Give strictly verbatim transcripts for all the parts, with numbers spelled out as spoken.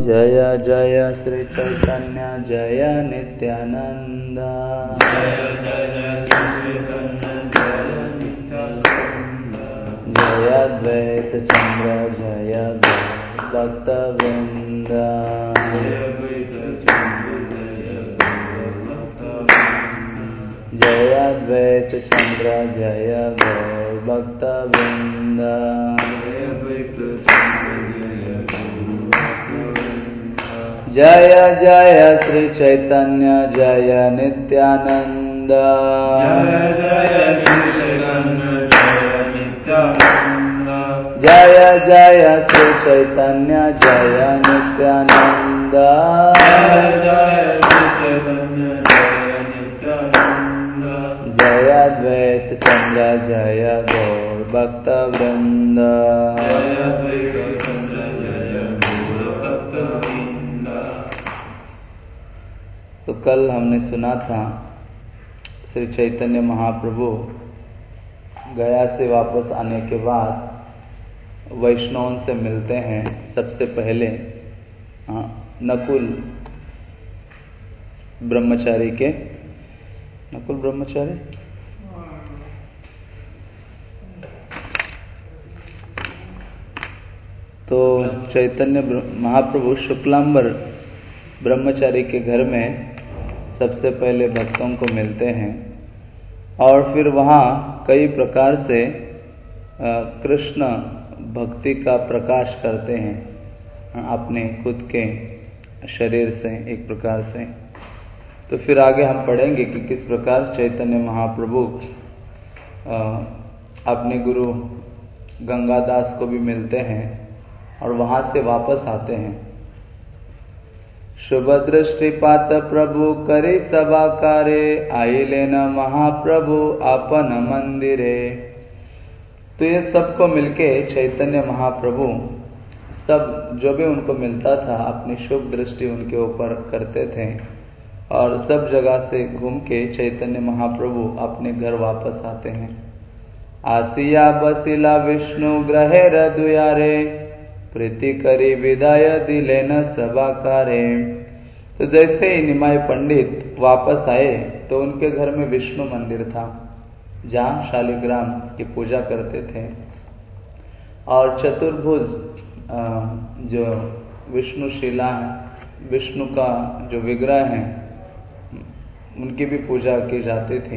जय जय श्री चैतन्य जय नित्यानंद। जय अद्वैत चंद्र जय भक्त वृंद। जय अद्वैत चंद्र जय भक्त वृंद। जय जय श्री चैतन्य जय नित्यानंद। जय जय श्री चैतन्य जय नित्यानंद। जय अद्वैत चंद्र जय गौर भक्त वृंद। तो कल हमने सुना था श्री चैतन्य महाप्रभु गया से वापस आने के बाद वैष्णवों से मिलते हैं। सबसे पहले नकुल ब्रह्मचारी के नकुल ब्रह्मचारी तो चैतन्य महाप्रभु शुक्लांबर ब्रह्मचारी के घर में सबसे पहले भक्तों को मिलते हैं और फिर वहाँ कई प्रकार से कृष्ण भक्ति का प्रकाश करते हैं अपने खुद के शरीर से एक प्रकार से। तो फिर आगे हम पढ़ेंगे कि किस प्रकार चैतन्य महाप्रभु अपने गुरु गंगादास को भी मिलते हैं और वहाँ से वापस आते हैं। शुभ दृष्टिपात प्रभु करे सभा कारे, आइले न महाप्रभु अपन मंदिरे। तो ये सबको मिलके चैतन्य महाप्रभु सब जो भी उनको मिलता था अपनी शुभ दृष्टि उनके ऊपर करते थे और सब जगह से घूम के चैतन्य महाप्रभु अपने घर वापस आते हैं। आसिया बसिला विष्णु ग्रहे रदुयारे, प्रीति करी विदाय दिले न सभाकारे। तो जैसे ही निमाय पंडित वापस आए तो उनके घर में विष्णु मंदिर था जहाँ शालिग्राम की पूजा करते थे और चतुर्भुज जो विष्णु शिला है, विष्णु का जो विग्रह है उनकी भी पूजा की जाती थी।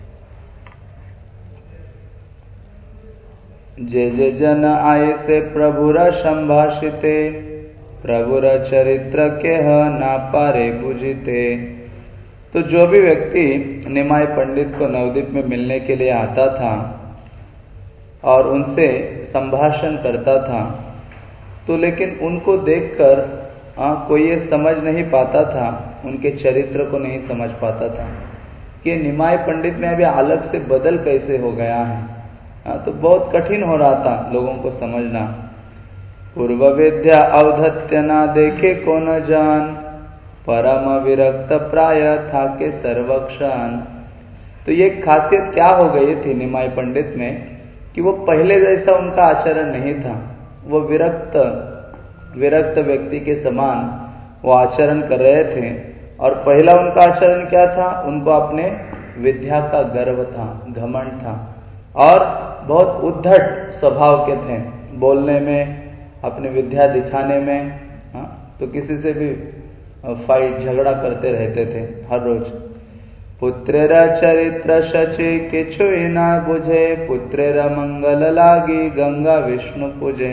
जे जे जन आए से प्रभुर संभाषिते, प्रभुर चरित्र के ह ना पारे बुझिते। तो जो भी व्यक्ति निमाय पंडित को नवद्वीप में मिलने के लिए आता था और उनसे संभाषण करता था तो लेकिन उनको देखकर आ, कोई ये समझ नहीं पाता था, उनके चरित्र को नहीं समझ पाता था कि निमाय पंडित में अभी अलग से बदल कैसे हो गया है। आ, तो बहुत कठिन हो रहा था लोगों को समझना। पूर्व विद्या अवधत्य ना देखे को न जान, परम विरक्त प्राय था के सर्वक्षण। तो ये खासियत क्या हो गई थी निमाय पंडित में कि वो पहले जैसा उनका आचरण नहीं था। वो विरक्त विरक्त व्यक्ति के समान वो आचरण कर रहे थे और पहला उनका आचरण क्या था, उनको अपने विद्या का गर्व था, घमंड था और बहुत उद्धट स्वभाव के थे। बोलने में, अपनी विद्या दिखाने में हा? तो किसी से भी फाइट झगड़ा करते रहते थे हर रोज। पुत्रेरा चरित्र शचि किछु ना बुझे, पुत्रेरा मंगल लागी गंगा विष्णु पूजे।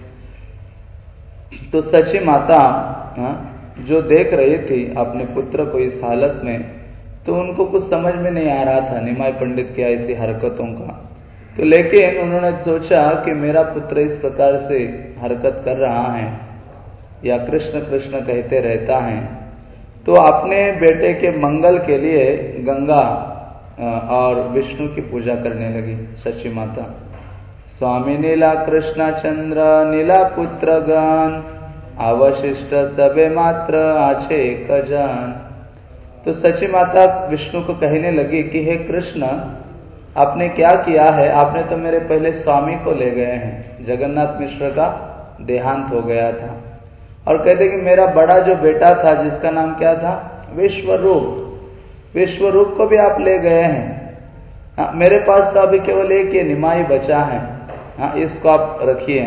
तो सची माता हा? जो देख रही थी अपने पुत्र को इस हालत में, तो उनको कुछ समझ में नहीं आ रहा था निमाय पंडित की ऐसी हरकतों का। तो लेकिन उन्होंने सोचा कि मेरा पुत्र इस प्रकार से हरकत कर रहा है या कृष्ण कृष्ण कहते रहता है, तो अपने बेटे के मंगल के लिए गंगा और विष्णु की पूजा करने लगी सची माता। स्वामी नीला कृष्ण चंद्र नीला पुत्र गण, अवशिष्ट सबे मात्र आछे एक जान। तो सची माता विष्णु को कहने लगी कि हे कृष्ण, आपने क्या किया है, आपने तो मेरे पहले स्वामी को ले गए हैं। जगन्नाथ मिश्र का देहांत हो गया था और कहते कि मेरा बड़ा जो बेटा था जिसका नाम क्या था, विश्वरूप, विश्वरूप को भी आप ले गए हैं। हाँ, मेरे पास तो अभी केवल एक ये निमाई बचा है, हाँ, इसको आप रखिए।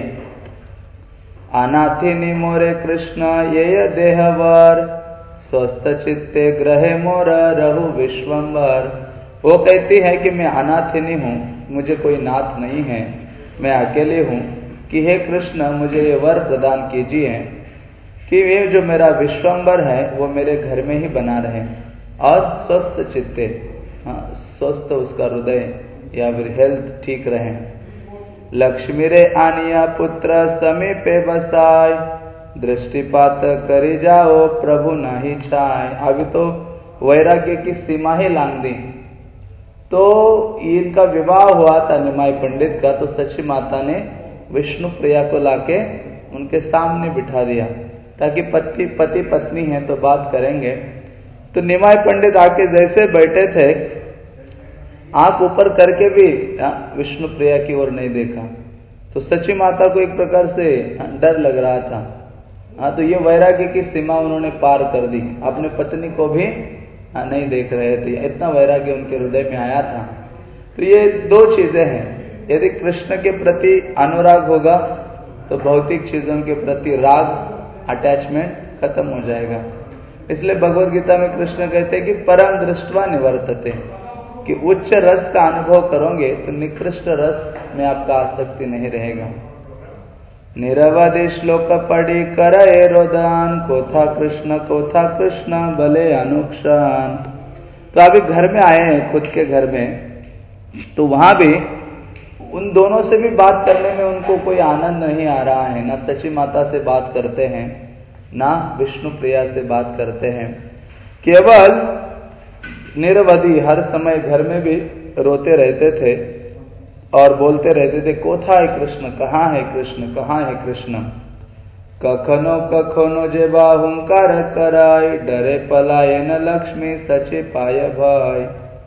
अनाथि निमोरे कृष्ण ये देहवर, स्वस्थ चित्ते ग्रहे मोर रहु विश्वम्बर। वो कहती है कि मैं अनाथिनी हूँ, मुझे कोई नाथ नहीं है, मैं अकेली हूँ, कि हे कृष्ण मुझे ये वर प्रदान कीजिए कि ये जो मेरा विश्वम्बर है वो मेरे घर में ही बना रहे और स्वस्थ चित्ते, हाँ, स्वस्थ उसका हृदय या फिर हेल्थ ठीक रहे। लक्ष्मी रे आनिया पुत्र समीपे बसाय, दृष्टिपात करी जाओ प्रभु नहीं छाय। अभी तो वैराग्य की सीमा ही लांग दी। तो इनका विवाह हुआ था निमाई पंडित का, तो सची माता ने विष्णु प्रिया को लाके उनके सामने बिठा दिया ताकि पति पति पत्नी है तो बात करेंगे। तो निमाई पंडित आके जैसे बैठे थे, आंख ऊपर करके भी विष्णु प्रिया की ओर नहीं देखा। तो सची माता को एक प्रकार से डर लग रहा था। हाँ, तो ये वैराग्य की सीमा उन्होंने पार कर दी, अपने पत्नी को भी नहीं देख रहे थे, इतना वैराग्य उनके हृदय में आया था। तो ये दो चीजें हैं, यदि कृष्ण के प्रति अनुराग होगा तो भौतिक चीजों के प्रति राग, अटैचमेंट खत्म हो जाएगा। इसलिए भगवद गीता में कृष्ण कहते हैं कि परम दृष्टवा निवर्तते, कि उच्च रस का अनुभव करोगे तो निकृष्ट रस में आपका आसक्ति नहीं रहेगा। निरवधि श्लोक पढ़ी करे रोदन, कोथा कृष्ण कोथा कृष्ण भले अनुक्षण। तो अभी घर में आए हैं, खुद के घर में, तो वहां भी उन दोनों से भी बात करने में उनको कोई आनंद नहीं आ रहा है। ना सची माता से बात करते हैं, ना विष्णु प्रिया से बात करते हैं, केवल निरवधि हर समय घर में भी रोते रहते थे और बोलते रहते थे, कोथा है कृष्ण, कहाँ है कृष्ण, कहाँ है कृष्ण। कखनो कखनो जेबा हुंकार कराय, डरे पलाये न लक्ष्मी सचे पाय भाई।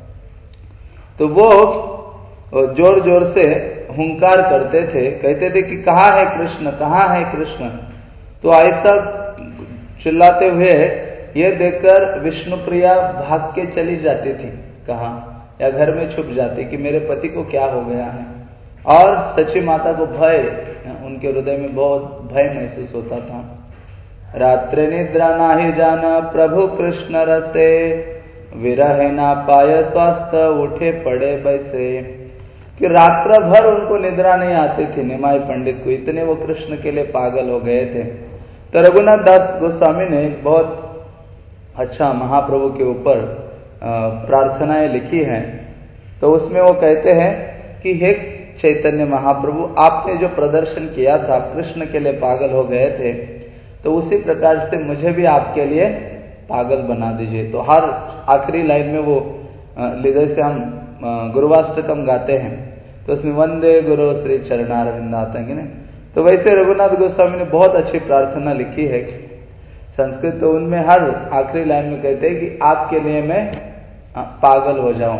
तो वो जोर जोर से हुंकार करते थे, कहते थे कि कहाँ है कृष्ण, कहाँ है कृष्ण। तो ऐसा चिल्लाते हुए ये देखकर विष्णु प्रिया भाग के चली जाती थी, कहाँ, या घर में छुप जाती कि मेरे पति को क्या हो गया है। और सची माता को भय, उनके हृदय में बहुत भय महसूस होता था। रात्रि निद्रा नाही जाना प्रभु कृष्ण रसे, विरह ना पाय स्वास्थ्य उठे पड़े बैसे। कि रात्र भर उनको निद्रा नहीं आती थी निमाई पंडित को, इतने वो कृष्ण के लिए पागल हो गए थे। तो रघुनाथ दास गोस्वामी ने बहुत अच्छा महाप्रभु के ऊपर प्रार्थनाएं लिखी हैं। तो उसमें वो कहते हैं कि हे चैतन्य महाप्रभु, आपने जो प्रदर्शन किया था, कृष्ण के लिए पागल हो गए थे, तो उसी प्रकार से मुझे भी आपके लिए पागल बना दीजिए। तो हर आखिरी लाइन में वो जैसे हम गुरुवाष्टकम गाते हैं तो उसमें वंदे गुरु श्री चरणारविंद आता है ना, तो वैसे रघुनाथ गोस्वामी ने बहुत अच्छी प्रार्थना लिखी है संस्कृत। तो उनमें हर आखिरी लाइन में कहते हैं कि आपके लिए मैं पागल हो जाऊं।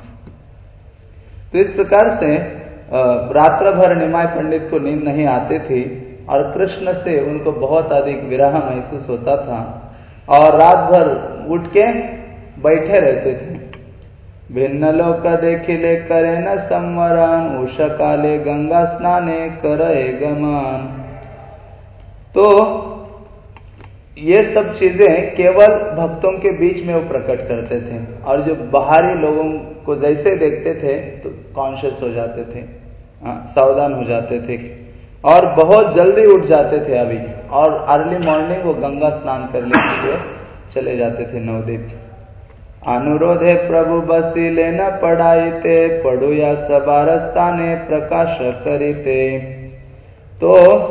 तो इस प्रकार से रात्र भर निमाय पंडित को नींद नहीं आती थी और कृष्ण से उनको बहुत अधिक विरह महसूस होता था और रात भर उठ के बैठे रहते थे। भिन्न लोक देखिले करे न संवरण, उषा काले गंगा स्नाने करे गमन। तो ये सब चीजें केवल भक्तों के बीच में वो प्रकट करते थे और जो बाहरी लोगों को जैसे देखते थे तो कॉन्शियस हो जाते थे, सावधान हो जाते थे और बहुत जल्दी उठ जाते थे अभी, और अर्ली मॉर्निंग वो गंगा स्नान करने के लिए चले जाते थे नवदीप। अनुरोधे प्रभु बसीले न पढ़ाईते, पढ़ू या सबारस्ताने प्रकाश करीते। तो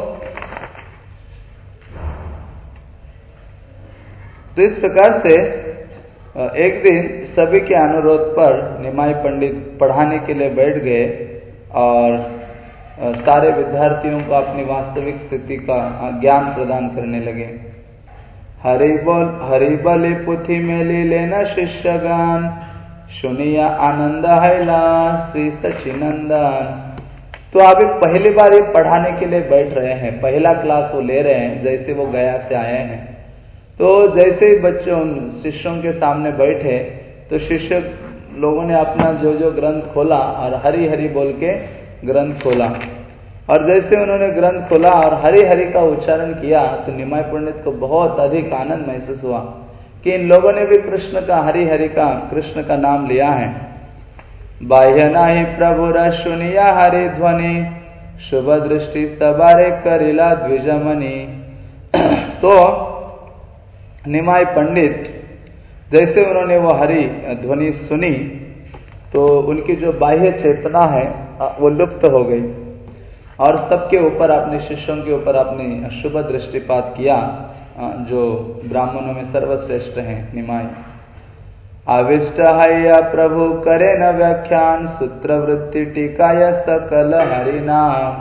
तो इस प्रकार से एक दिन सभी के अनुरोध पर निमाई पंडित पढ़ाने के लिए बैठ गए और सारे विद्यार्थियों को अपनी वास्तविक स्थिति का ज्ञान प्रदान करने लगे। हरि बोल हरि बलि पुथि मेली लेना शिष्यगण, सुनिया आनंद हैला श्री सचिनंदन। तो आप एक पहली बार ये पढ़ाने के लिए बैठ रहे हैं, पहला क्लास वो ले रहे हैं, जैसे वो गया से आए हैं। तो जैसे ही बच्चों शिष्यों के सामने बैठे तो शिष्य लोगों ने अपना जो जो ग्रंथ खोला और हरि हरि बोल के ग्रंथ खोला, और जैसे उन्होंने ग्रंथ खोला और हरि हरि का उच्चारण किया तो निमाय पंडित को बहुत अधिक आनंद महसूस हुआ कि इन लोगों ने भी कृष्ण का, हरि हरि का, कृष्ण का नाम लिया है। बाह्य नाही प्रभुर सुनिया हरि ध्वनि, शुभ दृष्टि सबारे करिला द्विजमणि। तो निमाय पंडित जैसे उन्होंने वो हरि ध्वनि सुनी तो उनकी जो बाह्य चेतना है वो लुप्त हो गई, और सबके ऊपर, अपने शिष्यों के ऊपर अपनी शुभ दृष्टिपात किया, जो ब्राह्मणों में सर्वश्रेष्ठ हैं निमाय। आविष्ट है प्रभु करे न व्याख्यान, सूत्र वृत्ति टीकाय सकल हरि नाम।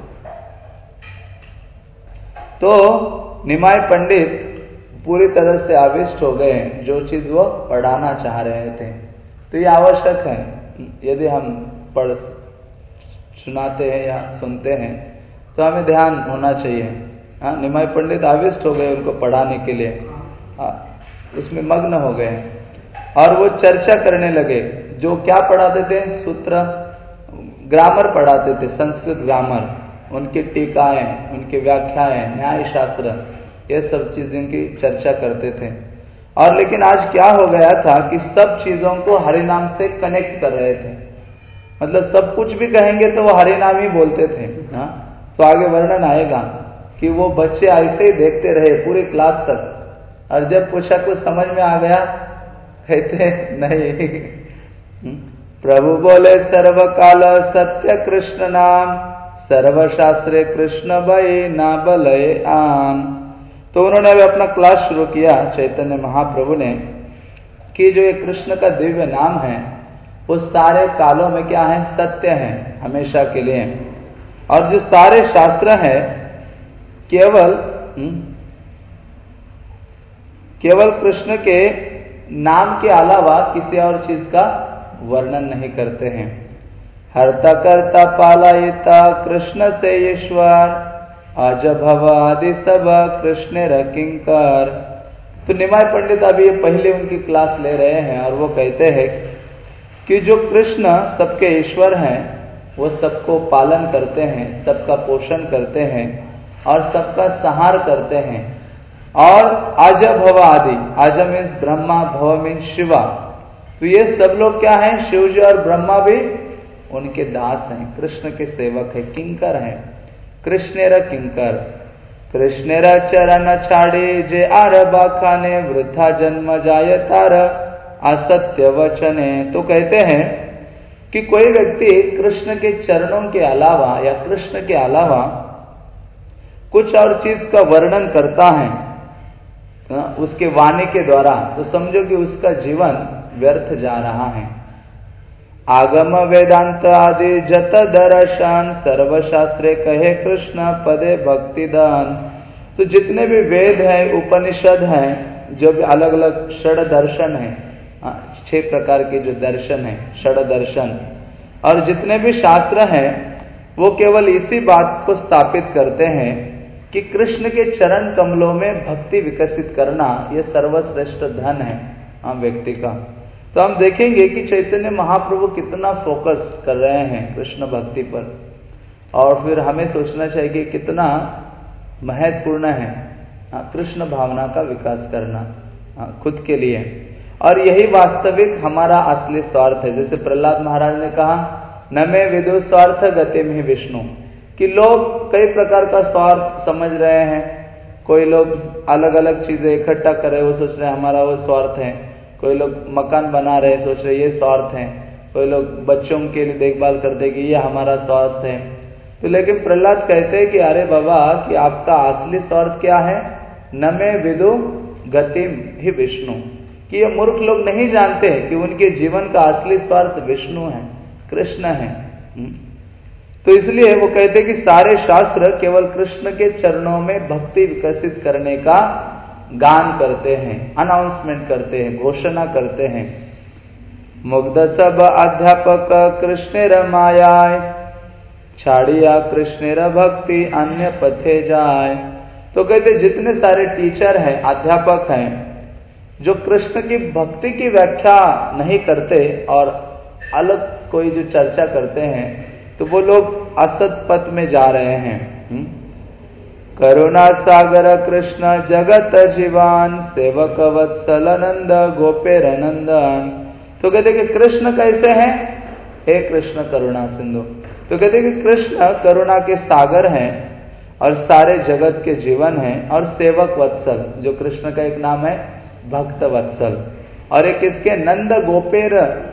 तो निमाय पंडित पूरी तरह से आविष्ट हो गए, जो चीज वो पढ़ाना चाह रहे थे। तो ये आवश्यक है, यदि हम पढ़ सुनाते हैं या सुनते हैं तो हमें ध्यान होना चाहिए। हाँ, निमाय पंडित आविष्ट हो गए उनको पढ़ाने के लिए, हाँ, उसमें मग्न हो गए और वो चर्चा करने लगे। जो क्या पढ़ाते थे? सूत्र, ग्रामर पढ़ाते थे, संस्कृत ग्रामर, उनकी टीकाएं, उनकी व्याख्याएं, न्याय शास्त्र, ये सब चीजें की चर्चा करते थे। और लेकिन आज क्या हो गया था कि सब चीजों को हरि नाम से कनेक्ट कर रहे थे, मतलब सब कुछ भी कहेंगे तो वो हरि नाम ही बोलते थे। हाँ, तो आगे वर्णन आएगा कि वो बच्चे ऐसे ही देखते रहे पूरी क्लास तक, और जब पूछा कुछ समझ में आ गया, कहते नहीं। प्रभु बोले सर्वकाल सत्य कृष्ण नाम, सर्वशास्त्रे कृष्ण भय ना बलय आन। तो उन्होंने अभी अपना क्लास शुरू किया चैतन्य महाप्रभु ने कि जो ये कृष्ण का दिव्य नाम है वो सारे कालों में क्या है? सत्य है, हमेशा के लिए। और जो सारे शास्त्र हैं केवल केवल कृष्ण के नाम के अलावा किसी और चीज का वर्णन नहीं करते हैं। हर्ता कर्ता पालयिता कृष्ण से ईश्वर, आज भव आदि सब कृष्ण रकिंकर। तो निमाय पंडित अभी ये पहले उनकी क्लास ले रहे हैं और वो कहते हैं कि जो कृष्ण सबके ईश्वर हैं वो सबको पालन करते हैं, सबका पोषण करते हैं और सबका संहार करते हैं। और आज भव आदि, आज मीन्स ब्रह्मा, भव मीन्स शिवा, तो ये सब लोग क्या हैं? शिव जी और ब्रह्मा भी उनके दास हैं, कृष्ण के सेवक हैं, किंकर हैं। कृष्णेर किंकर, कृष्णेर चरण छाड़े जे आर बाखाने, वृथा जन्म जाय तार असत्य वचने। तो कहते हैं कि कोई व्यक्ति कृष्ण के चरणों के अलावा या कृष्ण के अलावा कुछ और चीज का वर्णन करता है उसके वाणी के द्वारा, तो समझो कि उसका जीवन व्यर्थ जा रहा है। आगम वेदांत आदि जत दर्शन, सर्वशास्त्रे कहे कृष्ण पदे भक्तिदान। तो जितने भी वेद हैं, उपनिषद हैं, जो भी अलग अलग षड दर्शन हैं, छह प्रकार के जो दर्शन हैं, षड दर्शन, और जितने भी शास्त्र हैं वो केवल इसी बात को स्थापित करते हैं कि कृष्ण के चरण कमलों में भक्ति विकसित करना यह सर्वश्रेष्ठ धन है हम व्यक्ति का। तो हम देखेंगे कि चैतन्य महाप्रभु कितना फोकस कर रहे हैं कृष्ण भक्ति पर, और फिर हमें सोचना चाहिए कि कितना महत्वपूर्ण है कृष्ण भावना का विकास करना खुद के लिए। और यही वास्तविक हमारा असली स्वार्थ है। जैसे प्रहलाद महाराज ने कहा, न मैं विदु स्वार्थ गति में विष्णु, कि लोग कई प्रकार का स्वार्थ समझ रहे हैं। कोई लोग अलग अलग चीजें इकट्ठा कर रहे, वो सोच रहे हैं हमारा वो स्वार्थ है। कोई लोग मकान बना रहे, सोच रहे ये स्वार्थ है। कोई लोग बच्चों के लिए देखभाल करते कि ये हमारा स्वार्थ है। तो लेकिन प्रहलाद कहते हैं कि अरे बाबा, कि आपका असली स्वार्थ क्या है? न मैं विदु गतिम ही विष्णु, कि ये मूर्ख लोग नहीं जानते कि उनके जीवन का असली स्वार्थ विष्णु है, कृष्ण है। तो इसलिए वो कहते कि सारे शास्त्र केवल कृष्ण के चरणों में भक्ति विकसित करने का गान करते हैं, अनाउंसमेंट करते हैं, घोषणा करते हैं। मुग्ध सब अध्यापक कृष्ण रमायाय, छाड़िया कृष्णेर भक्ति अन्य पथे जाए। तो कहते जितने सारे टीचर हैं, अध्यापक हैं, जो कृष्ण की भक्ति की व्याख्या नहीं करते और अलग कोई जो चर्चा करते हैं, तो वो लोग असत पथ में जा रहे हैं। करुणा सागर कृष्ण जगत जीवान सेवक वत्सल नंद गोपेर नंदन। तो कहते कि कृष्ण कैसे हैं? हे कृष्ण करुणा सिंधु। तो कहते कि कृष्ण करुणा के सागर हैं और सारे जगत के जीवन हैं, और सेवक वत्सल, जो कृष्ण का एक नाम है भक्त वत्सल, और एक इसके नंद गोपेर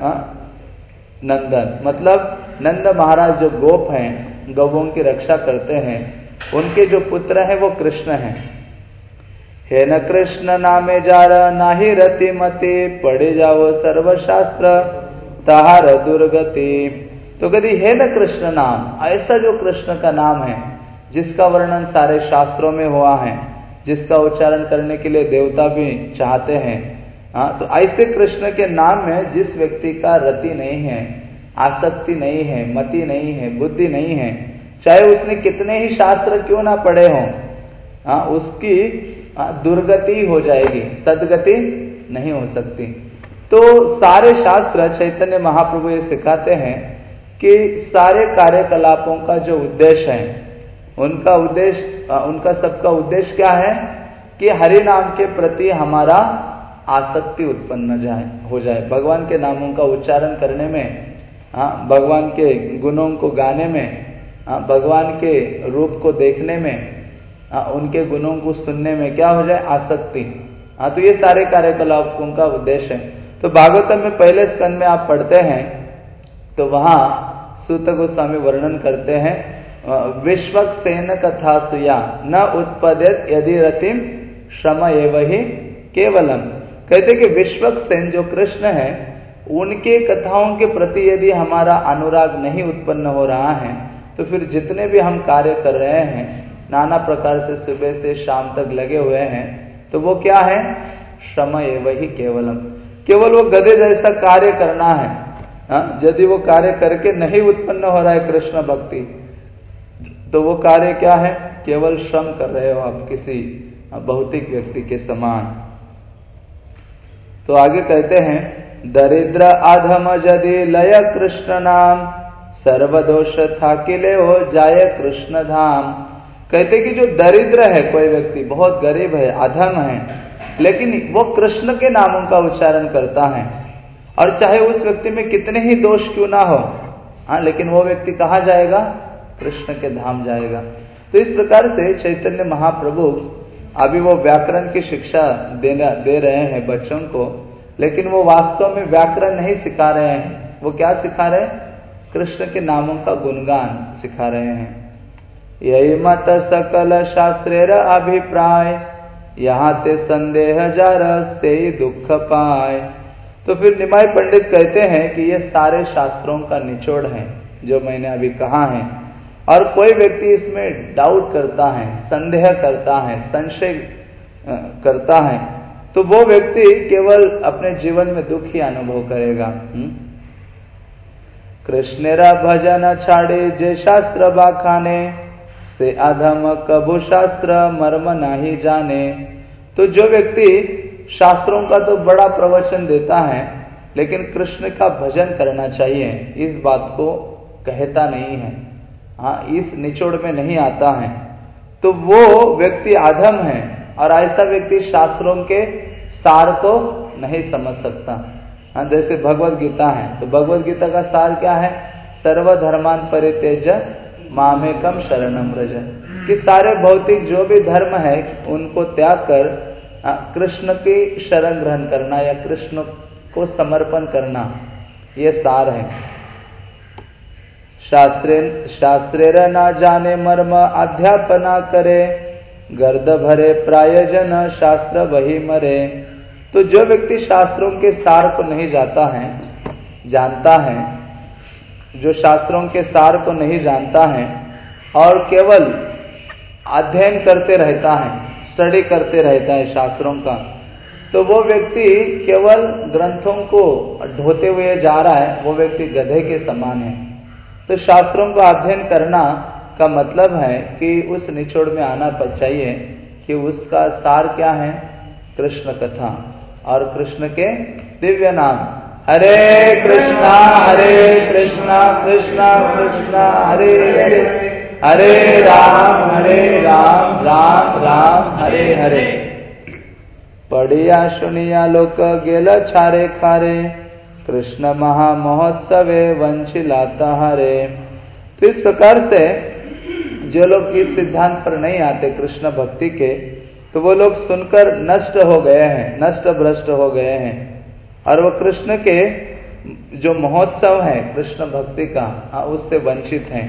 नंदन, मतलब नंद महाराज जो गोप हैं, गौओं की रक्षा करते हैं, उनके जो पुत्र हैं वो कृष्ण हैं। हे न कृष्ण नामे जार नाही रति मति, पढ़े जाओ सर्वशास्त्र तहार दुर्गति। तो कहती हे न कृष्ण नाम, ऐसा जो कृष्ण का नाम है जिसका वर्णन सारे शास्त्रों में हुआ है, जिसका उच्चारण करने के लिए देवता भी चाहते हैं, हाँ, तो ऐसे कृष्ण के नाम में जिस व्यक्ति का रति नहीं है, आसक्ति नहीं है, मति नहीं है, बुद्धि नहीं है, चाहे उसने कितने ही शास्त्र क्यों ना पढ़े हों, हाँ, उसकी दुर्गति हो जाएगी, सदगति नहीं हो सकती। तो सारे शास्त्र चैतन्य महाप्रभु ये सिखाते हैं कि सारे कार्यकलापों का जो उद्देश्य है, उनका उद्देश्य, उनका सबका उद्देश्य क्या है कि हरि नाम के प्रति हमारा आसक्ति उत्पन्न जाए हो जाए, भगवान के नामों का उच्चारण करने में, हाँ, भगवान के गुणों को गाने में, हाँ, भगवान के रूप को देखने में, हाँ, उनके गुणों को सुनने में क्या हो जाए? आसक्ति। हाँ, तो ये सारे कार्यकलापों का उद्देश्य है। तो भागवतम में पहले स्कंद में आप पढ़ते हैं तो वहां सूत गोस्वामी वर्णन करते हैं, विश्वक सेन कथा सुया न उत्पद्यत यदि रतिम श्रम एव ही केवलम। कहते कि विश्वक सेन जो कृष्ण है, उनके कथाओं के प्रति यदि हमारा अनुराग नहीं उत्पन्न हो रहा है, तो फिर जितने भी हम कार्य कर रहे हैं, नाना प्रकार से सुबह से शाम तक लगे हुए हैं, तो वो क्या है? श्रम एव ही केवलम, केवल वो गधे जैसा कार्य करना है। हाँ, यदि वो कार्य करके नहीं उत्पन्न हो रहा है कृष्ण भक्ति, तो वो कार्य क्या है? केवल श्रम कर रहे हो आप किसी भौतिक व्यक्ति के समान। तो आगे कहते हैं, दरिद्र अधम यदि लय कृष्ण नाम, सर्वदोष थाकिले हो जाय कृष्ण धाम। कहते कि जो दरिद्र है, कोई व्यक्ति बहुत गरीब है, अधम है, लेकिन वो कृष्ण के नामों का उच्चारण करता है, और चाहे उस व्यक्ति में कितने ही दोष क्यों ना हो, हाँ, लेकिन वो व्यक्ति कहाँ जाएगा? कृष्ण के धाम जाएगा। तो इस प्रकार से चैतन्य महाप्रभु अभी वो व्याकरण की शिक्षा देना दे रहे हैं बच्चों को, लेकिन वो वास्तव में व्याकरण नहीं सिखा रहे हैं। वो क्या सिखा रहे हैं? कृष्ण के नामों का गुणगान सिखा रहे हैं। यही मत सकल शास्त्रेर अभिप्राय, यहाँ ते संदेह जार से दुख पाए। तो फिर निमाय पंडित कहते हैं कि ये सारे शास्त्रों का निचोड़ है जो मैंने अभी कहा है, और कोई व्यक्ति इसमें डाउट करता है, संदेह करता है, संशय करता है, तो वो व्यक्ति केवल अपने जीवन में दुख ही अनुभव करेगा। कृष्णेरा भजन छाड़े जे शास्त्र बाखाने, से अधम कबू शास्त्र मर्म नहीं जाने। तो जो व्यक्ति शास्त्रों का तो बड़ा प्रवचन देता है, लेकिन कृष्ण का भजन करना चाहिए, इस बात को कहता नहीं है, हाँ, इस निचोड़ में नहीं आता है, तो वो व्यक्ति अधम है, और ऐसा व्यक्ति शास्त्रों के सार को नहीं समझ सकता। हाँ, जैसे भगवद गीता है, तो भगवद गीता का सार क्या है? सर्वधर्मान परित्यज्य मामेकम शरणम व्रज, कि सारे भौतिक जो भी धर्म है उनको त्याग कर कृष्ण की शरण ग्रहण करना या कृष्ण को समर्पण करना, ये सार है। शास्त्रे शास्त्रेर न जाने मर्म अध्यापना करे, गर्द भरे प्रायजन शास्त्र वही मरे। तो जो व्यक्ति शास्त्रों के सार को नहीं जाता है जानता है जो शास्त्रों के सार को नहीं जानता है और केवल अध्ययन करते रहता है, स्टडी करते रहता है शास्त्रों का, तो वो व्यक्ति केवल ग्रंथों को ढोते हुए जा रहा है, वो व्यक्ति गधे के समान है। तो शास्त्रों का अध्ययन करना का मतलब है कि उस निचोड़ में आना चाहिए कि उसका सार क्या है, कृष्ण कथा और कृष्ण के दिव्य नाम। हरे कृष्णा हरे कृष्णा कृष्णा कृष्णा हरे हरे, हरे राम हरे राम राम राम हरे हरे। पढ़िया सुनिया लोक गेल छारे खारे, कृष्ण महा महोत्सवे वंचिलाता हरे। तो इस प्रकार से जो लोग इस सिद्धांत पर नहीं आते कृष्ण भक्ति के, तो वो लोग सुनकर नष्ट हो गए हैं, नष्ट भ्रष्ट हो गए हैं, और वो कृष्ण के जो महोत्सव है कृष्ण भक्ति का, उससे वंचित हैं।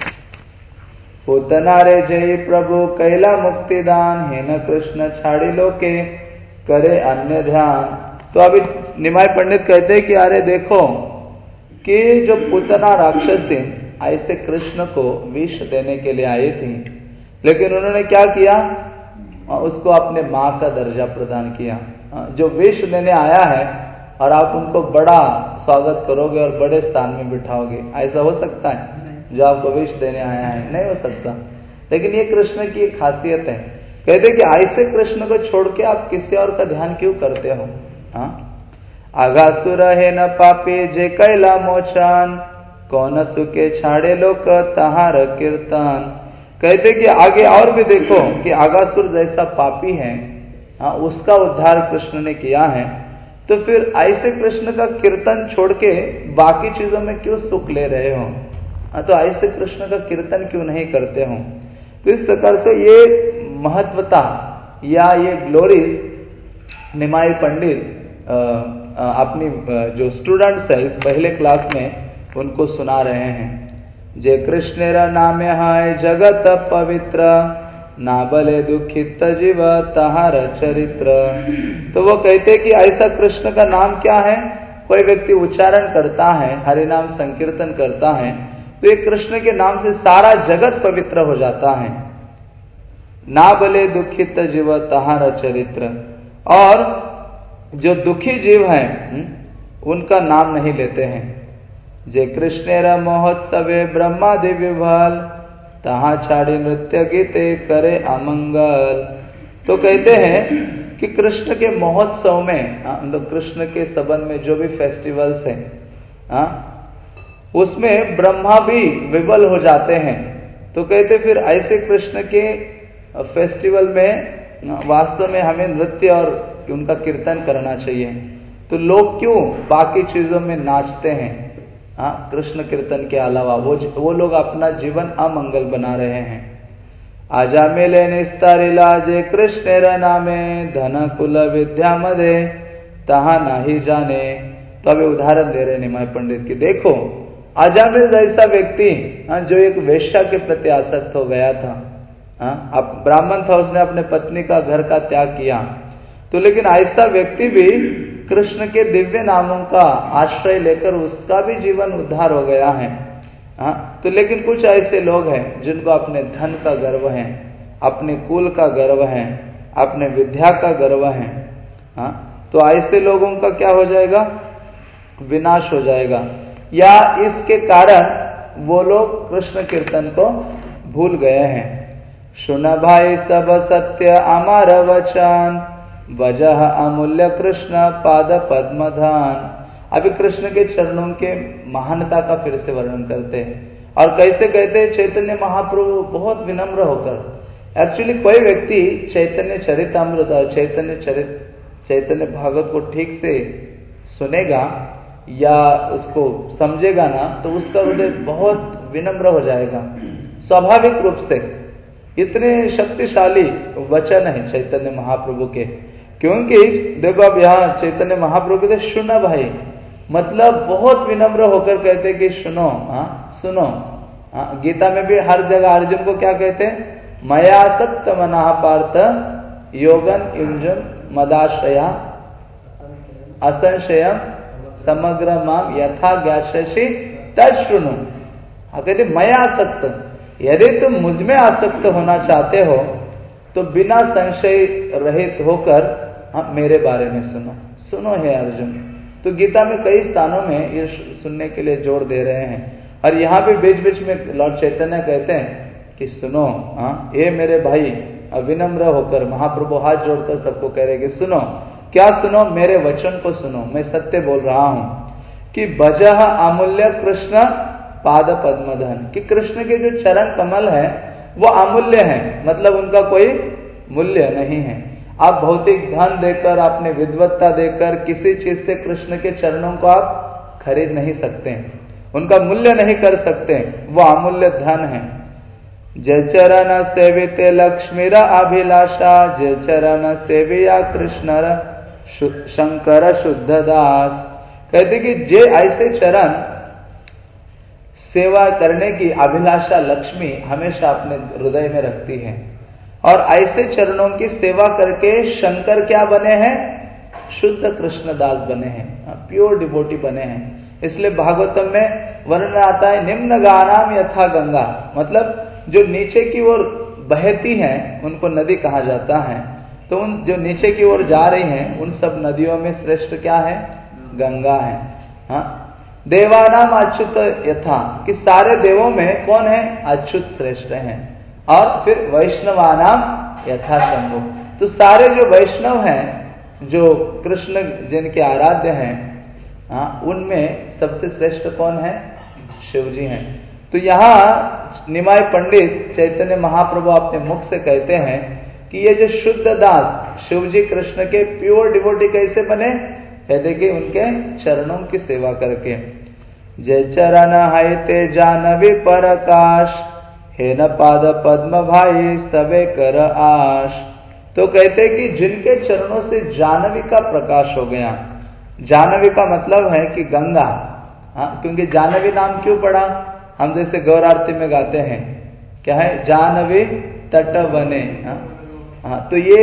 पूतना रे जय प्रभु कैला मुक्तिदान, हे न कृष्ण छाड़ी लोके करे अन्य ध्यान। तो अभी निमाय पंडित कहते हैं कि अरे देखो कि जो पूतना राक्षसी ऐसे कृष्ण को विष देने के लिए आई थी, लेकिन उन्होंने क्या किया, उसको अपने माँ का दर्जा प्रदान किया। जो विष देने आया है और आप उनको बड़ा स्वागत करोगे और बड़े स्थान में बिठाओगे, ऐसा हो सकता है? जो आपको विष देने आया है, नहीं हो सकता। लेकिन ये कृष्ण की एक खासियत है। कहते कि ऐसे कृष्ण को छोड़ के आप किसी और का ध्यान क्यों करते हो? हाँ, आगासुर है न पापी जे कैला मोचन, कौन सुके छाड़े लोक तहार कीर्तन। कहते कि आगे और भी देखो कि आगासुर जैसा पापी है, हाँ, उसका उद्धार कृष्ण ने किया है, तो फिर ऐसे कृष्ण का कीर्तन छोड़ के बाकी चीजों में क्यों सुख ले रहे हो? हाँ, तो ऐसे कृष्ण का कीर्तन क्यों नहीं करते हो? तो इस प्रकार से ये महत्वता या ये ग्लोरीज निमाई पंडित अपनी जो स्टूडेंट्स है इस पहले क्लास में उनको सुना रहे हैं। जे कृष्णेरा नाम है जगत पवित्र, ना बले दुखित जीव तहार चरित्र। तो वो कहते कि ऐसा कृष्ण का नाम क्या है, कोई व्यक्ति उच्चारण करता है, हरि नाम संकीर्तन करता है, तो ये कृष्ण के नाम से सारा जगत पवित्र हो जाता है। ना बले दुखित जीव तहार चरित्र, और जो दुखी जीव हैं उनका नाम नहीं लेते हैं। जे कृष्णेरा महोत्सवे ब्रह्मादि विभल, तहा छाड़ी नृत्य गीते करे अमंगल। तो कहते हैं कि कृष्ण के महोत्सव में, मतलब कृष्ण के संबंध में जो भी फेस्टिवल्स हैं, उसमें ब्रह्मा भी विवल हो जाते हैं। तो कहते फिर ऐसे कृष्ण के फेस्टिवल में वास्तव में हमें नृत्य और उनका कीर्तन करना चाहिए। तो लोग क्यों बाकी चीजों में नाचते हैं, हाँ, कृष्ण कीर्तन के अलावा वो वो लोग अपना जीवन अमंगल बना रहे हैं। आजा मेले निस्तारिला जे कृष्णेर नामे, धन कुल विद्या मदे तहा नहीं जाने। तो अभी उदाहरण दे रहे निमाय पंडित की, देखो अजामिल जैसा व्यक्ति, हाँ, जो एक वेश्या के प्रति आसक्त हो गया था, हाँ, अब ब्राह्मण था, उसने अपने पत्नी का घर का त्याग किया, तो लेकिन ऐसा व्यक्ति भी कृष्ण के दिव्य नामों का आश्रय लेकर उसका भी जीवन उद्धार हो गया है। हाँ, तो लेकिन कुछ ऐसे लोग हैं जिनको अपने धन का गर्व है, अपने कुल का गर्व है, अपने विद्या का गर्व है, हाँ, तो ऐसे लोगों का क्या हो जाएगा, विनाश हो जाएगा, या इसके कारण वो लोग कृष्ण कीर्तन को भूल गए हैं। सुन भाई सब सत्य अमर वचन, वजह अमूल्य कृष्ण पाद पद्मधान। अभी कृष्ण के चरणों के महानता का फिर से वर्णन करते हैं, और कैसे कहते हैं चैतन्य महाप्रभु बहुत विनम्र होकर, एक्चुअली कोई व्यक्ति चैतन्य चरितामृत और चैतन्य चरित चैतन्य भागवत को ठीक से सुनेगा या उसको समझेगा ना, तो उसका हृदय बहुत विनम्र हो जाएगा स्वाभाविक रूप से। इतने शक्तिशाली वचन है चैतन्य महाप्रभु के, क्योंकि देखो अब यहाँ चैतन्य महाप्रभु के सुनो भाई, मतलब बहुत विनम्र होकर कहते कि सुनो, हाँ सुनो। हाँ, गीता में भी हर जगह अर्जुन को क्या कहते हैं, मयासक्त मनाः पार्थ योगन युंजन मदाश्रया असंशयम समग्र माम यथा ज्ञास्यसि तच्छृणु। कहते मयासक्त, यदि तुम मुझमें आसक्त होना चाहते हो तो बिना संशय रहित होकर हाँ मेरे बारे में सुनो, सुनो है अर्जुन। तो गीता में कई स्थानों में ये सुनने के लिए जोर दे रहे हैं। और यहाँ भी बीच बीच में लॉर्ड चैतन्य कहते हैं कि सुनो, हाँ, ये मेरे भाई, विनम्र होकर महाप्रभु हाथ जोड़कर सबको कह रहे कि सुनो, क्या सुनो, मेरे वचन को सुनो, मैं सत्य बोल रहा हूं कि बजह अमूल्य कृष्ण पाद पद्मधन, कि कृष्ण के जो चरण कमल है वो अमूल्य है, मतलब उनका कोई मूल्य नहीं है। आप भौतिक धन देकर, आपने विद्वत्ता देकर किसी चीज से कृष्ण के चरणों को आप खरीद नहीं सकते, उनका मूल्य नहीं कर सकते, वो अमूल्य धन है। जय चरण सेविते लक्ष्मीर अभिलाषा, जय चरण सेविया कृष्ण शंकर शुद्ध दास। कहते कि जे ऐसे चरण सेवा करने की अभिलाषा लक्ष्मी हमेशा अपने हृदय में रखती है, और ऐसे चरणों की सेवा करके शंकर क्या बने हैं, शुद्ध कृष्ण दास बने हैं, प्योर डिवोटी बने हैं। इसलिए भागवतम में वर्णन आता है निम्न गानाम यथा गंगा, मतलब जो नीचे की ओर बहती हैं उनको नदी कहा जाता है। तो उन जो नीचे की ओर जा रही हैं उन सब नदियों में श्रेष्ठ क्या है, गंगा है। हाँ, देवानाम अच्युत यथा, कि सारे देवों में कौन है, अच्युत श्रेष्ठ हैं। और फिर वैष्णवानाम यथा शंभु, तो सारे जो वैष्णव हैं, जो कृष्ण जिनके आराध्य हैं, हाँ, उनमें सबसे श्रेष्ठ कौन है, शिव जी हैं। तो यहाँ निमाय पंडित चैतन्य महाप्रभु अपने मुख से कहते हैं कि ये जो शुद्ध दास शिव जी कृष्ण के प्योर डिवोटी कैसे बने, कहते कि उनके चरणों की सेवा करके। जय चरण है ते जानवी परकाश, हे न पाद पद्म भाई सबे कर आश। तो कहते कि जिनके चरणों से जानवी का प्रकाश हो गया। जानवी का मतलब है कि गंगा, हाँ, क्योंकि जानवी नाम क्यों पड़ा, हम जैसे गौर आरती में गाते हैं, क्या है, जानवी तट बने। हाँ, हाँ, तो ये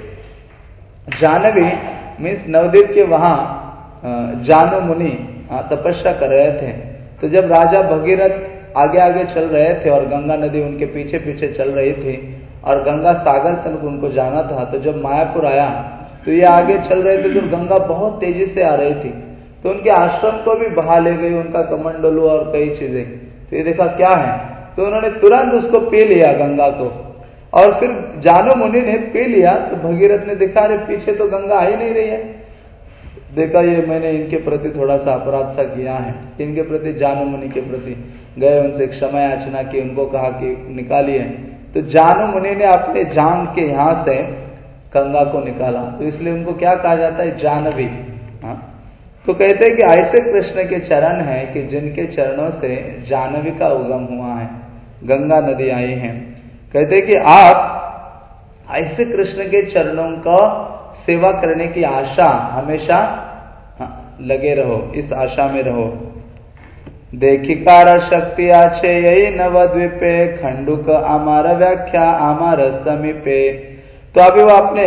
जानवी मीन्स नवद्वीप के वहां जानु मुनि तपस्या कर रहे थे। तो जब राजा भगीरथ आगे आगे चल रहे थे और गंगा नदी उनके पीछे पीछे चल रही थी और गंगा सागर तक उनको जाना था, तो जब मायापुर आया तो ये आगे चल रहे थे तो गंगा बहुत तेजी से आ रही थी, तो उनके आश्रम को भी बहा ले गई, उनका कमंडलू और कई चीजें। तो ये देखा क्या है, तो उन्होंने तुरंत उसको पी लिया गंगा को, और फिर जानो मुनि ने पी लिया। तो भगीरथ ने देखा अरे पीछे तो गंगा आ ही नहीं रही है, देखा ये मैंने इनके प्रति थोड़ा सा अपराध सा किया है, इनके प्रति जानो मुनि के प्रति गए, उनसे क्षमा याचना की, उनको कहा कि निकालिए। तो जानो मुनि ने अपने जांग के यहाँ से गंगा को निकाला, तो इसलिए उनको क्या कहा जाता है, जानवी। हाँ, तो कहते हैं कि ऐसे कृष्ण के चरण हैं कि जिनके चरणों से जानवी का उगम हुआ है, गंगा नदी आई है। कहते हैं कि आप ऐसे कृष्ण के चरणों का सेवा करने की आशा हमेशा, हाँ, लगे रहो, इस आशा में रहो। देखिकार शक्ति आछे यही नवद्वीपे, खंडुक अमार व्याख्या अमार समीपे। तो अभी वो अपने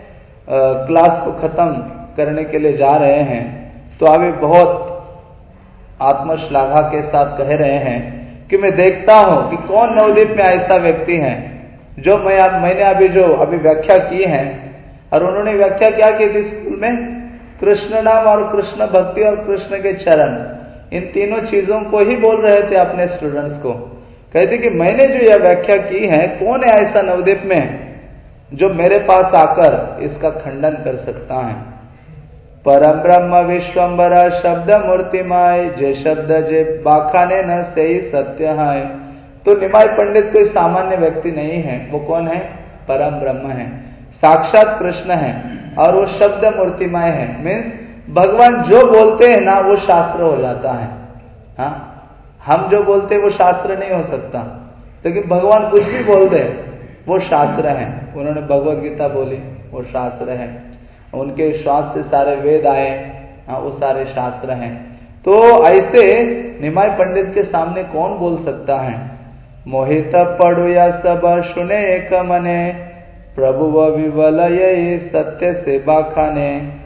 क्लास को खत्म करने के लिए जा रहे हैं, तो अभी बहुत आत्मश्लाघा के साथ कह रहे हैं कि मैं देखता हूं कि कौन नवद्वीप में ऐसा व्यक्ति है जो मैं मैंने अभी जो अभी व्याख्या की है, और उन्होंने व्याख्या क्या की थी स्कूल में, कृष्ण नाम और कृष्ण भक्ति और कृष्ण के चरण, इन तीनों चीजों को ही बोल रहे थे अपने स्टूडेंट्स को। कहते कि मैंने जो यह व्याख्या की है, कौन है ऐसा नवद्वीप में जो मेरे पास आकर इसका खंडन कर सकता है। परम ब्रह्म विश्वम्बर शब्द मूर्तिमाय, जे शब्द जे बाखाने न से ही सत्य है। तो निमाय पंडित कोई सामान्य व्यक्ति नहीं है, वो कौन है, परम ब्रह्म है, साक्षात कृष्ण है, और वो शब्द मूर्तिमय है। मीन्स भगवान जो बोलते हैं ना वो शास्त्र हो जाता है। हाँ, हम जो बोलते हैं वो शास्त्र नहीं हो सकता, लेकिन भगवान कुछ भी बोल दे वो शास्त्र है। उन्होंने भगवत गीता बोली, वो शास्त्र है। उनके श्वास से सारे वेद आए, हाँ, वो सारे शास्त्र हैं। तो ऐसे निमाय पंडित के सामने कौन बोल सकता है। मोहित पढ़ु या सब सुने एक मने, प्रभु व विवल ये सत्य से बाखाने।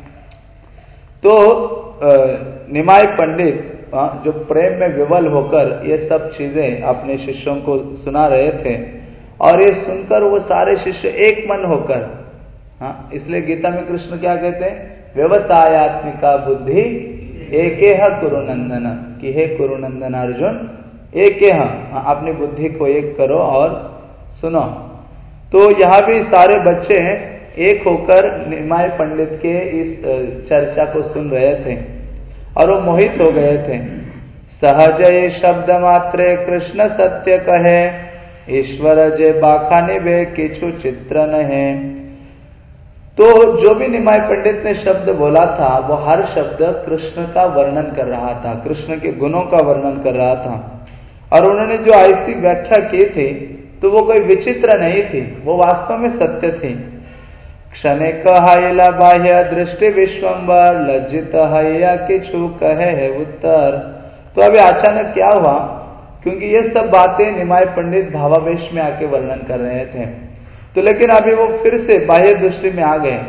तो निमाय पंडित जो प्रेम में विवल होकर ये सब चीजें अपने शिष्यों को सुना रहे थे, और ये सुनकर वो सारे शिष्य एक मन होकर, हाँ, इसलिए गीता में कृष्ण क्या कहते हैं, व्यवसायत्मिका बुद्धि एकेह कुरुनंदन, कि हे कुरुनंदन अर्जुन, एक हाँ, अपनी बुद्धि को एक करो और सुनो। तो यहाँ भी सारे बच्चे एक होकर निमाय पंडित के इस चर्चा को सुन रहे थे और वो मोहित हो गए थे। सहज ये शब्द मात्रे कृष्ण सत्य कहे, ईश्वर जे बाखाने वे किछु चित्र न है। तो जो भी निमाय पंडित ने शब्द बोला था वो हर शब्द कृष्ण का वर्णन कर रहा था, कृष्ण के गुणों का वर्णन कर रहा था। और उन्होंने जो ऐसी व्याख्या की थी तो वो कोई विचित्र नहीं थी, वो वास्तव में सत्य थी। क्षणे कहायला बाह्य दृष्टि विश्वम्बर, लज्जित हया किछु कहे है उत्तर। तो अभी अचानक क्या हुआ, क्योंकि ये सब बातें निमाय पंडित भावावेश में आके वर्णन कर रहे थे, तो लेकिन अभी वो फिर से बाह्य दृष्टि में आ गए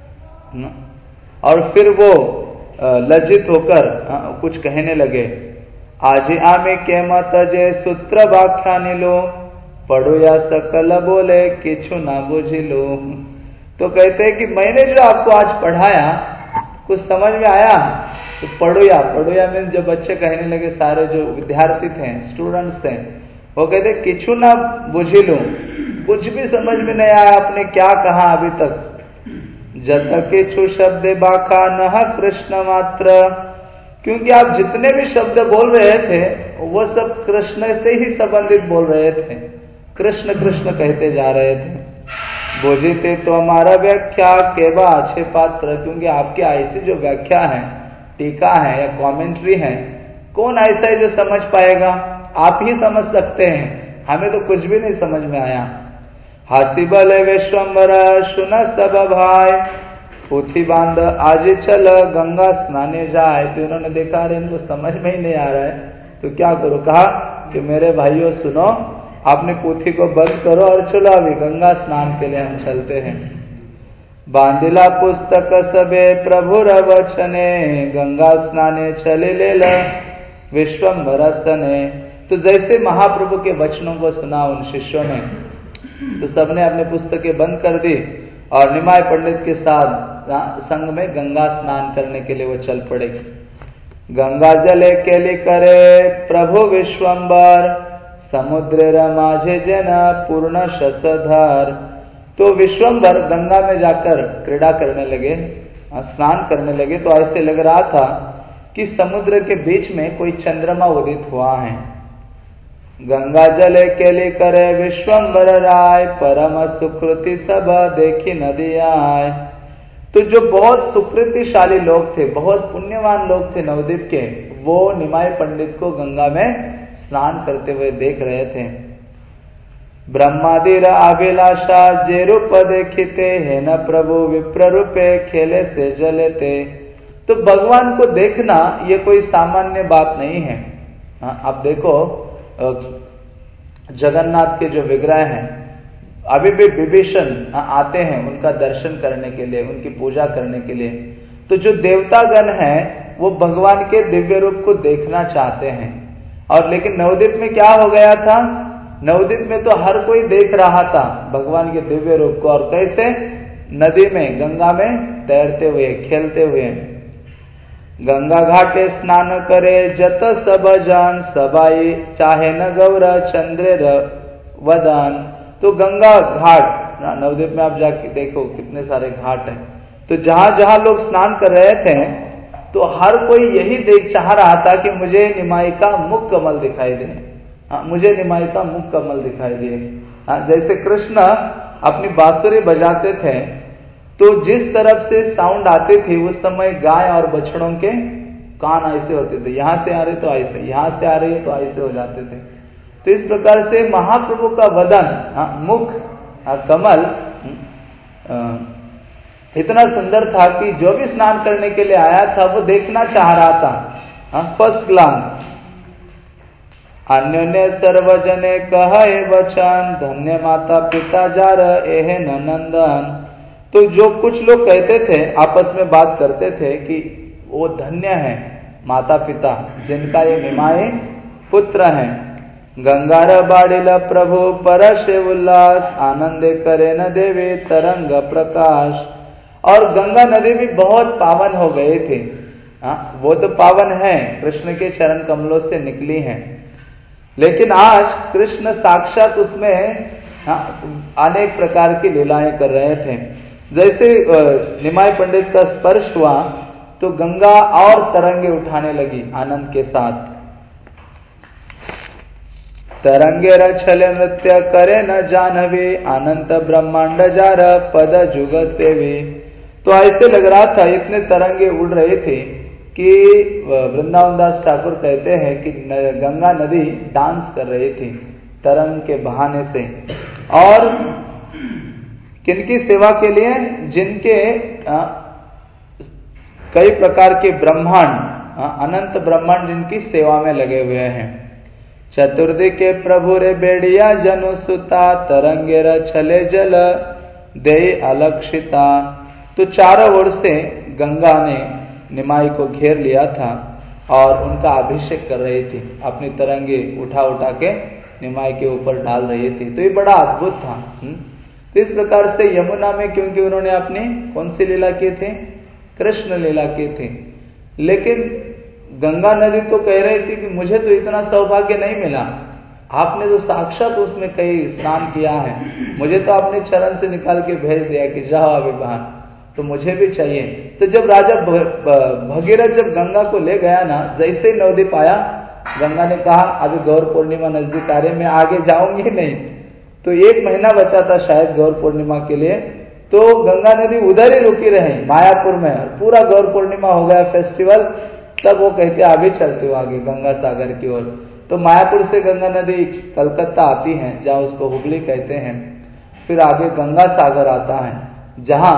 और फिर वो लज्जित होकर कुछ कहने लगे। आज आमे के मत जे सूत्र व्याख्यानि लो, पढ़ो या सकल बोले किछु ना बुझी लो। तो कहते हैं कि मैंने जो आपको आज पढ़ाया कुछ समझ में आया, तो पढ़ो या पढ़ो या मीन जो बच्चे कहने लगे, सारे जो विद्यार्थी थे, स्टूडेंट्स थे, वो कहते किछु ना बुझी लो, कुछ भी समझ में नहीं आया आपने क्या कहा अभी तक। जत किछु शब्द बाखा नह कृष्ण मात्र, क्योंकि आप जितने भी शब्द बोल रहे थे वो सब कृष्ण से ही संबंधित बोल रहे थे, कृष्ण कृष्ण कहते जा रहे थे। बोझते तो हमारा व्याख्या केवा अच्छे पात्र, क्योंकि आपकी ऐसी जो व्याख्या है, टीका है या कमेंट्री है, कौन ऐसा है जो समझ पाएगा, आप ही समझ सकते हैं, हमें तो कुछ भी नहीं समझ में आया। हाथी बल विश्वम्बर सुन सब भाई, पोथी बांध आज चल गंगा स्नाने जाए। तो इन्होंने देखा रहे इनको समझ में ही नहीं आ रहा है, तो क्या करो, कहा कि मेरे भाइयों सुनो, आपने पोथी को बंद करो और चलो अभी गंगा स्नान के लिए हम चलते हैं। बांधिला पुस्तक सबे प्रभु वचने, गंगा स्नाने चले ले विश्वम्बर स्तने। तो जैसे महाप्रभु के वचनों को सुना उन शिष्यों ने, तो सबने अपने पुस्तकें बंद कर दी और निमाय पंडित के साथ संग में गंगा स्नान करने के लिए वो चल पड़े। गंगा जले केली करे प्रभु विश्वम्बर, समुद्र रमाझे जना पूर्ण शशधर। तो विश्वम्बर गंगा में जाकर क्रीड़ा करने लगे, स्नान करने लगे, तो ऐसे लग रहा था कि समुद्र के बीच में कोई चंद्रमा उदित हुआ है। गंगा जले केली करे विश्वम्बर राय, परम सुकृति सब देखी नदी आय। तो जो बहुत सुकृतिशाली लोग थे, बहुत पुण्यवान लोग थे नवद्वीप के, वो निमाय पंडित को गंगा में स्नान करते हुए देख रहे थे। ब्रह्मादिर अभिलाषा जे रूप देखिते, है न प्रभु विप्र रूपे खेले से जलेते। तो भगवान को देखना ये कोई सामान्य बात नहीं है। आप देखो जगन्नाथ के जो विग्रह हैं, अभी भी विभीषण आते हैं उनका दर्शन करने के लिए, उनकी पूजा करने के लिए। तो जो देवतागण हैं वो भगवान के दिव्य रूप को देखना चाहते हैं। और लेकिन नवद्वीप में क्या हो गया था, नवद्वीप में तो हर कोई देख रहा था भगवान के दिव्य रूप को, और कैसे, नदी में, गंगा में तैरते हुए, खेलते हुए। गंगा घाटे स्नान करे जत सब जान, सबाई चाहे न गौर चंद्र वदन। तो गंगा घाट, नवद्वीप में आप जाके देखो कितने सारे घाट हैं, तो जहां जहां लोग स्नान कर रहे थे तो हर कोई यही देख चाह रहा था कि मुझे निमाई का मुख कमल दिखाई दे, हाँ, मुझे निमाई का मुख कमल दिखाई दे। हाँ, जैसे कृष्ण अपनी बांसुरी बजाते थे तो जिस तरफ से साउंड आती थी उस समय गाय और बछड़ों के कान ऐसे होते थे, यहां से आ रहे तो ऐसे, यहां से आ रहे तो ऐसे हो जाते थे। तो इस प्रकार से महाप्रभु का वदन, मुख, कमल इतना सुंदर था कि जो भी स्नान करने के लिए आया था वो देखना चाह रहा था, फर्स्ट ग्लांस। अन्योन्य सर्वजने कहे वचन, धन्य माता पिता जार एहे नंदन। तो जो कुछ लोग कहते थे, आपस में बात करते थे कि वो धन्य है माता पिता जिनका ये निमाय पुत्र हैं। गंगार बाड़िल प्रभु परश उल्लास, आनंद करे न देवी तरंग प्रकाश। और गंगा नदी भी बहुत पावन हो गए थे, हाँ, वो तो पावन है, कृष्ण के चरण कमलों से निकली हैं। लेकिन आज कृष्ण साक्षात उसमें अनेक प्रकार की लीलाएं कर रहे थे। जैसे निमाई पंडित का स्पर्श हुआ तो गंगा और तरंगे उठाने लगी आनंद के साथ। तरंगे रछले नृत्य करे न जानवे, अनंत ब्रह्मांड जार पद जुग सेवी। तो ऐसे लग रहा था इतने तरंगे उड़ रहे थे कि वृंदावन दास ठाकुर कहते हैं कि गंगा नदी डांस कर रही थी तरंग के बहाने से। और किनकी सेवा के लिए? जिनके आ, कई प्रकार के ब्रह्मांड, अनंत ब्रह्मांड जिनकी सेवा में लगे हुए हैं। चतुर्दि के प्रभु रे बेड़िया जनु सुता, तरंगे रछले जल दे अलक्षिता। तो चारों ओर से गंगा ने निमाई को घेर लिया था और उनका अभिषेक कर रही थी, अपनी तरंगे उठा उठा के निमाई के ऊपर डाल रही थी। तो ये बड़ा अद्भुत था। हुँ? तो इस प्रकार से यमुना में, क्योंकि उन्होंने अपनी कौन सी लीला की थी? कृष्ण लीला की थी। लेकिन गंगा नदी तो कह रही थी कि मुझे तो इतना सौभाग्य नहीं मिला, आपने तो साक्षात उसमें कई स्नान किया है, मुझे तो आपने चरण से निकाल के भेज दिया कि जाओ अभी बाहर, तो मुझे भी चाहिए। तो जब राजा भगीरथ जब गंगा को ले गया ना, जैसे ही नवद्वीप आया, गंगा ने कहा अभी गौर पूर्णिमा नजदीक आ रही, मैं आगे जाऊंगी नहीं। तो एक महीना बचा था शायद गौर पूर्णिमा के लिए, तो गंगा नदी उधर ही रुकी रही मायापुर में, पूरा गौर पूर्णिमा हो गया फेस्टिवल। तब वो कहते अभी चलते हो आगे गंगा सागर की ओर। तो मायापुर से गंगा नदी कलकत्ता आती है, जहाँ उसको हुगली कहते हैं। फिर आगे गंगा सागर आता है, जहाँ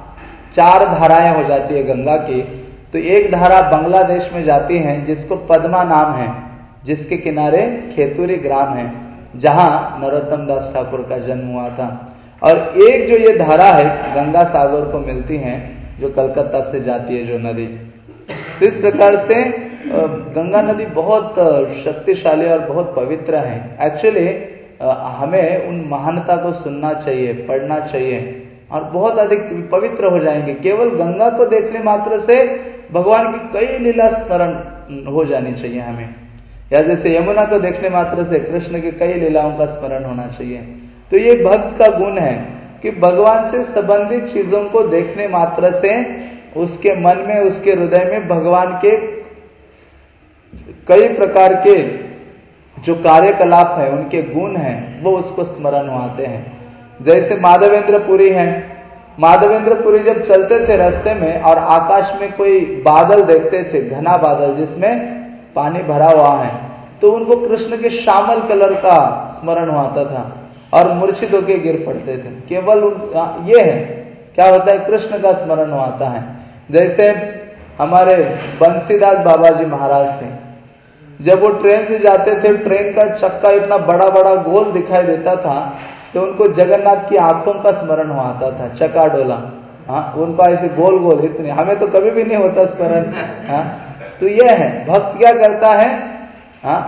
चार धाराएं हो जाती है गंगा की। तो एक धारा बांग्लादेश में जाती है जिसको पद्मा नाम है, जिसके किनारे खेतुरी ग्राम है, जहाँ नरोत्तम दास ठाकुर का जन्म हुआ था। और एक जो ये धारा है गंगा सागर को मिलती है, जो कलकत्ता से जाती है जो नदी। तो इस प्रकार से गंगा नदी बहुत शक्तिशाली और बहुत पवित्र है। एक्चुअली हमें उन महानता को सुनना चाहिए, पढ़ना चाहिए और बहुत अधिक पवित्र हो जाएंगे। केवल गंगा को देखने मात्र से भगवान की कई लीला स्मरण हो जानी चाहिए हमें, या जैसे यमुना को देखने मात्र से कृष्ण की कई लीलाओं का स्मरण होना चाहिए। तो ये भक्त का गुण है कि भगवान से संबंधित चीजों को देखने मात्र से उसके मन में, उसके हृदय में भगवान के कई प्रकार के जो कार्यकलाप है, उनके गुण हैं, वो उसको स्मरण आते हैं। जैसे माधवेंद्र पुरी है, माधवेंद्र पुरी जब चलते थे रास्ते में और आकाश में कोई बादल देखते थे, घना बादल जिसमें पानी भरा हुआ है, तो उनको कृष्ण के श्यामल कलर का स्मरण आता था और मूर्छित होकर गिर पड़ते थे। केवल ये है, क्या होता है, कृष्ण का स्मरण आता है। जैसे हमारे बंसीदास बाबा जी महाराज थे, जब वो ट्रेन से जाते थे, ट्रेन का चक्का इतना बड़ा बड़ा गोल दिखाई देता था, तो उनको जगन्नाथ की आंखों का स्मरण आता था, चक्का डोला। हाँ, उनका ऐसे गोल गोल इतने, हमें तो कभी भी नहीं होता स्मरण। हाँ, तो ये है भक्त क्या करता है, हाँ,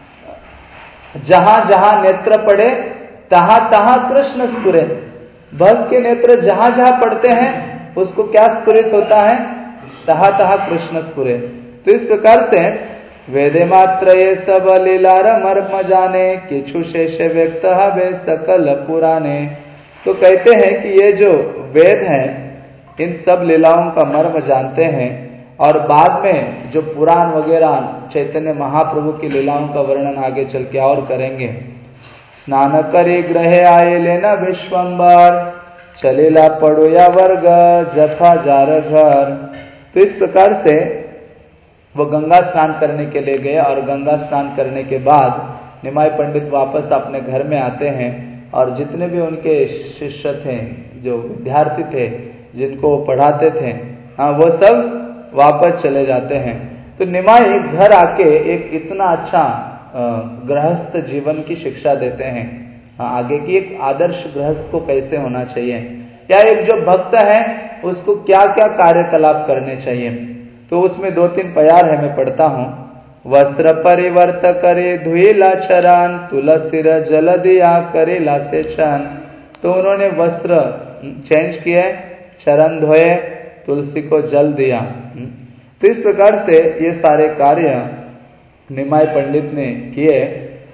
जहां जहां नेत्र पड़े तहां तहां कृष्ण स्फुरे। भक्त के नेत्र जहां जहां पड़ते हैं उसको क्या स्फुरित होता है, तहां तहां कृष्ण स्फुरे। तो इस प्रकार से वेदे मात्र ये सब लीलार मर्म जाने, किछु शेष व्यक्त हवे सकल पुराने। तो कहते हैं कि ये जो वेद हैं इन सब लीलाओं का मर्म जानते हैं, और बाद में जो पुराण वगैरह चैतन्य महाप्रभु की लीलाओं का वर्णन आगे चल के और करेंगे। स्नान करे ग्रहे आये लेना विश्वम्बर, चलेला पड़ो या वर्ग जथा जार घर। तो इस प्रकार से वो गंगा स्नान करने के लिए गए, और गंगा स्नान करने के बाद निमाई पंडित वापस अपने घर में आते हैं, और जितने भी उनके शिष्य थे, जो विद्यार्थी थे जिनको वो पढ़ाते थे, हाँ, वो सब वापस चले जाते हैं। तो निमाई घर आके एक इतना अच्छा गृहस्थ जीवन की शिक्षा देते हैं, हाँ, आगे की एक आदर्श गृहस्थ को कैसे होना चाहिए, या एक जो भक्त है उसको क्या क्या कार्यकलाप करने चाहिए। तो उसमें दो तीन प्यार है, मैं पढ़ता हूँ। वस्त्र परिवर्त करे धुईला चरान, तुलसीर जल दिया करे लासे चान। तो उन्होंने वस्त्र चेंज किए, चरण धोए, तुलसी को जल दिया। तो इस प्रकार से ये सारे कार्य निमाई पंडित ने किए,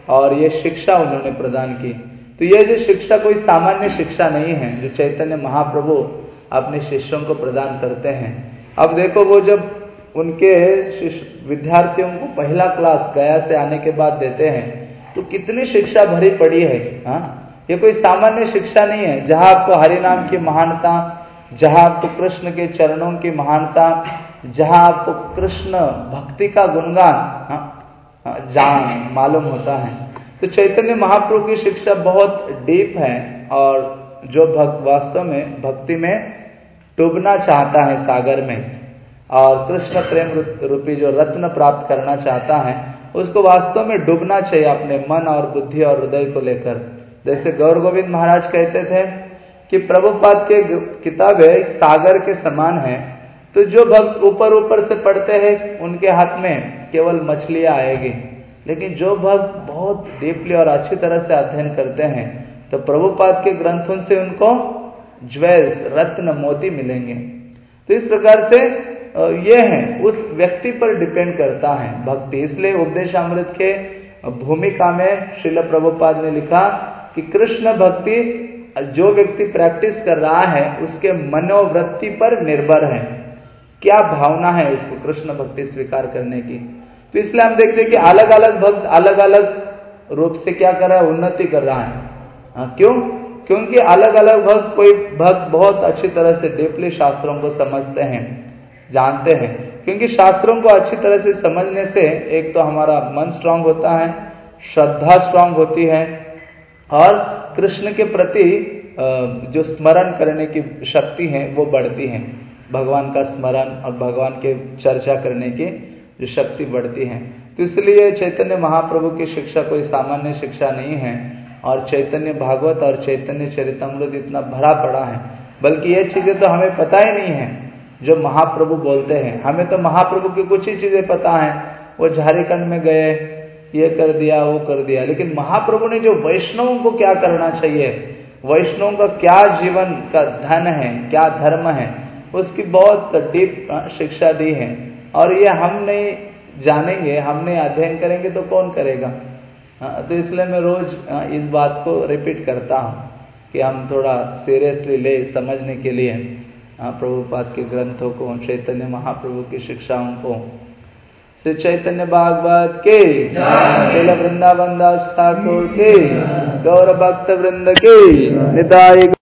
और ये शिक्षा उन्होंने प्रदान की। तो ये जो शिक्षा कोई सामान्य शिक्षा नहीं है जो चैतन्य महाप्रभु अपने शिष्यों को प्रदान करते हैं। अब देखो, वो जब उनके विद्यार्थियों को पहला क्लास गया से आने के बाद देते हैं तो कितनी शिक्षा भरी पड़ी है। हाँ, ये कोई सामान्य शिक्षा नहीं है, जहां आपको हरिनाम की महानता, जहां आपको कृष्ण के चरणों की महानता, जहां आपको कृष्ण भक्ति का गुणगान हाँ, जान मालूम होता है। तो चैतन्य महाप्रभु की शिक्षा बहुत डीप है, और जो भक्त वास्तव में भक्ति में डूबना चाहता है सागर में, और कृष्ण प्रेम रूपी जो रत्न प्राप्त करना चाहता है, उसको वास्तव में डूबना चाहिए अपने मन और बुद्धि और हृदय को लेकर। जैसे गौर गोविंद महाराज कहते थे कि प्रभुपाद के किताबें सागर के समान है, तो जो भक्त ऊपर ऊपर से पढ़ते हैं उनके हाथ में केवल मछलियां आएगी, लेकिन जो भक्त बहुत डीपली और अच्छी तरह से अध्ययन करते हैं तो प्रभुपाद के ग्रंथों से उनको ज्वेल्स, रत्न, मोती मिलेंगे। तो इस प्रकार से ये है, उस व्यक्ति पर डिपेंड करता है भक्ति। इसलिए उपदेशामृत के भूमिका में श्रील प्रभुपाद ने लिखा कि कृष्ण भक्ति जो व्यक्ति प्रैक्टिस कर रहा है उसके मनोवृत्ति पर निर्भर है, क्या भावना है उसको कृष्ण भक्ति स्वीकार करने की। तो इसलिए हम देखते हैं कि अलग अलग भक्त अलग अलग रूप से क्या कर रहा है, उन्नति कर रहा है। हाँ, क्यों? क्योंकि अलग अलग भक्त, कोई भक्त बहुत अच्छी तरह से डीपली शास्त्रों को समझते हैं, जानते हैं, क्योंकि शास्त्रों को अच्छी तरह से समझने से एक तो हमारा मन स्ट्रांग होता है, श्रद्धा स्ट्रांग होती है, और कृष्ण के प्रति जो स्मरण करने की शक्ति है वो बढ़ती है। भगवान का स्मरण और भगवान के चर्चा करने की जो शक्ति बढ़ती है। तो इसलिए चैतन्य महाप्रभु की शिक्षा कोई सामान्य शिक्षा नहीं है, और चैतन्य भागवत और चैतन्य चरितमृत इतना भरा पड़ा है, बल्कि ये चीजें तो हमें पता ही नहीं है जो महाप्रभु बोलते हैं। हमें तो महाप्रभु की कुछ ही चीजें पता है, वो झारखंड में गए, ये कर दिया, वो कर दिया, लेकिन महाप्रभु ने जो वैष्णवों को क्या करना चाहिए, वैष्णवों का क्या जीवन का धन है, क्या धर्म है, उसकी बहुत डीप शिक्षा दी है। और ये हम नहीं जानेंगे, हम नहीं अध्ययन करेंगे तो कौन करेगा। तो इसलिए मैं रोज इस बात को रिपीट करता हूँ कि हम थोड़ा सीरियसली ले समझने के लिए प्रभुपाद के ग्रंथों को, चैतन्य महाप्रभु की शिक्षाओं को। श्री चैतन्य भागवत के, श्रील वृंदावन दास ठाकुर के, गौर भक्त वृंद के, निताई